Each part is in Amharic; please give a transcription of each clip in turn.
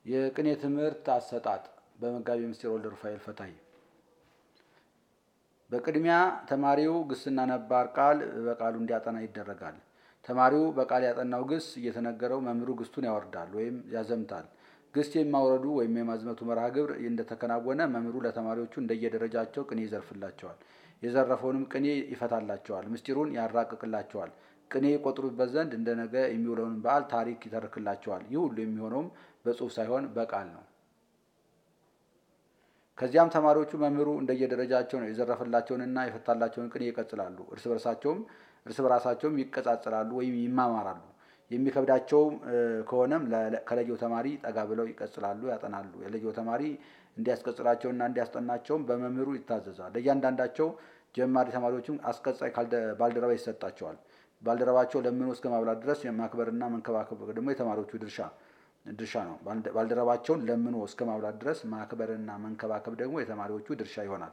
የቅኔ ትምህርት አሰጣጥ በመጋቢ ምስጢር ወልደ ሩፋኤል ፈታይ። በቅድሚያ ተማሪው ግስና ነባር ቃል በቃሉ እንዲያጠና ይደረጋል። ተማሪው በቃል ያጠናው ግስ እየተነገረው መምህሩ ግስቱን ያወርዳል ወይም ያዘምታል። ግስት የማውረዱ ወይም የማዝመቱ መርሃ ግብር እንደተከናወነ መምህሩ ለተማሪዎቹ እንደየደረጃቸው ቅኔ ይዘርፍላቸዋል። የዘረፈውንም ቅኔ ይፈታላቸዋል፣ ምስጢሩን ያራቅቅላቸዋል። ቅኔ ይቆጥሩበት ዘንድ እንደ ነገ የሚውለውን በዓል ታሪክ ይተርክላቸዋል። ይህ ሁሉ የሚሆነውም በጽሁፍ ሳይሆን በቃል ነው። ከዚያም ተማሪዎቹ መምህሩ እንደየደረጃቸው ነው የዘረፈላቸውንና የፈታላቸውን ቅኔ ይቀጽላሉ። እርስ በራሳቸውም ይቀጻጽላሉ ወይም ይማማራሉ። የሚከብዳቸው ከሆነም ከለየው ተማሪ ጠጋ ብለው ይቀጽላሉ፣ ያጠናሉ። የለየው ተማሪ እንዲያስቀጽላቸውና እንዲያስጠናቸውም በመምህሩ ይታዘዛል። ለእያንዳንዳቸው ጀማሪ ተማሪዎችም አስቀጻይ ባልደረባ ይሰጣቸዋል። ባልደረባቸው ለምኖ እስከ ማብላት ድረስ ማክበርና መንከባከብ ደግሞ የተማሪዎቹ ድርሻ ነው። ባልደረባቸውን ለምኖ እስከ ማብላት ድረስ ማክበርና መንከባከብ ደግሞ የተማሪዎቹ ድርሻ ይሆናል።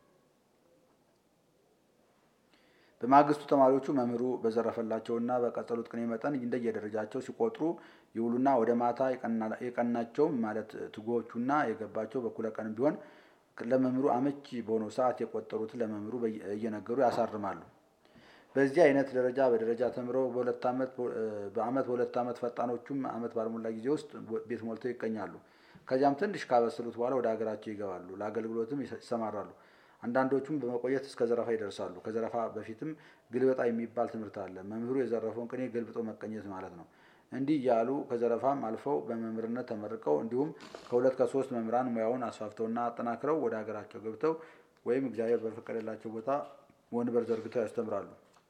በማግስቱ ተማሪዎቹ መምህሩ በዘረፈላቸውና በቀጸሉት ቅኔ መጠን እንደየደረጃቸው ሲቆጥሩ ይውሉና ወደ ማታ የቀናቸውም ማለት ትጉዎቹና የገባቸው በኩለ ቀን ቢሆን ለመምህሩ አመቺ በሆነው ሰዓት የቆጠሩትን ለመምህሩ እየነገሩ ያሳርማሉ። በዚህ አይነት ደረጃ በደረጃ ተምረው በሁለት ዓመት ፈጣኖቹም ዓመት ባልሞላ ጊዜ ውስጥ ቤት ሞልተው ይቀኛሉ። ከዚያም ትንሽ ካበሰሉት በኋላ ወደ ሀገራቸው ይገባሉ። ለአገልግሎትም ይሰማራሉ። አንዳንዶቹም በመቆየት እስከ ዘረፋ ይደርሳሉ። ከዘረፋ በፊትም ግልበጣ የሚባል ትምህርት አለ። መምህሩ የዘረፈውን ቅኔ ገልብጦ መቀኘት ማለት ነው። እንዲህ እያሉ ከዘረፋም አልፈው በመምህርነት ተመርቀው እንዲሁም ከሁለት ከሶስት መምህራን ሙያውን አስፋፍተውና አጠናክረው ወደ ሀገራቸው ገብተው ወይም እግዚአብሔር በፈቀደላቸው ቦታ ወንበር ዘርግተው ያስተምራሉ።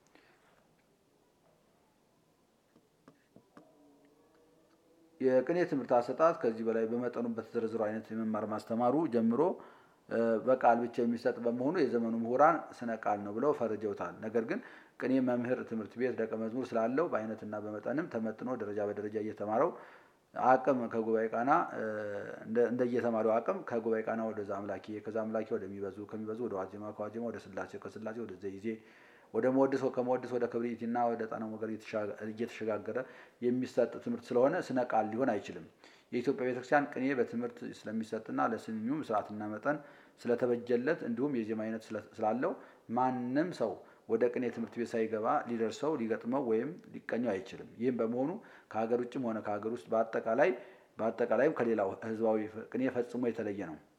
የቅኔ ትምህርት አሰጣጥ ከዚህ በላይ በመጠኑ በተዘረዘሩ አይነት የመማር ማስተማሩ ጀምሮ በቃል ብቻ የሚሰጥ በመሆኑ የዘመኑ ምሁራን ስነ ቃል ነው ብለው ፈርጀውታል። ነገር ግን ቅኔ መምህር ትምህርት ቤት ደቀ መዝሙር ስላለው በአይነትና በመጠንም ተመጥኖ ደረጃ በደረጃ እየተማረው አቅም ከጉባኤ ቃና እንደየተማሪው አቅም ከጉባኤ ቃና ወደ ዘአምላኬ ከዛ አምላኬ ወደሚበዙ ከሚበዙ ወደ ዋዜማ ከዋዜማ ወደ ስላሴ ከስላሴ ወደ ዘይዜ ወደ መወድስ ከመወድስ ወደ ክብሪትና ወደ ጣና ሞገር እየተሸጋገረ የሚሰጥ ትምህርት ስለሆነ ስነ ቃል ሊሆን አይችልም። የኢትዮጵያ ቤተክርስቲያን ቅኔ በትምህርት ስለሚሰጥና ለስንኙም ስርዓትና መጠን ስለተበጀለት እንዲሁም የዜማ አይነት ስላለው ማንም ሰው ወደ ቅኔ ትምህርት ቤት ሳይገባ ሊደርሰው ሊገጥመው ወይም ሊቀኘው አይችልም። ይህም በመሆኑ ከሀገር ውጭም ሆነ ከሀገር ውስጥ በአጠቃላይም ከሌላው ህዝባዊ ቅኔ ፈጽሞ የተለየ ነው።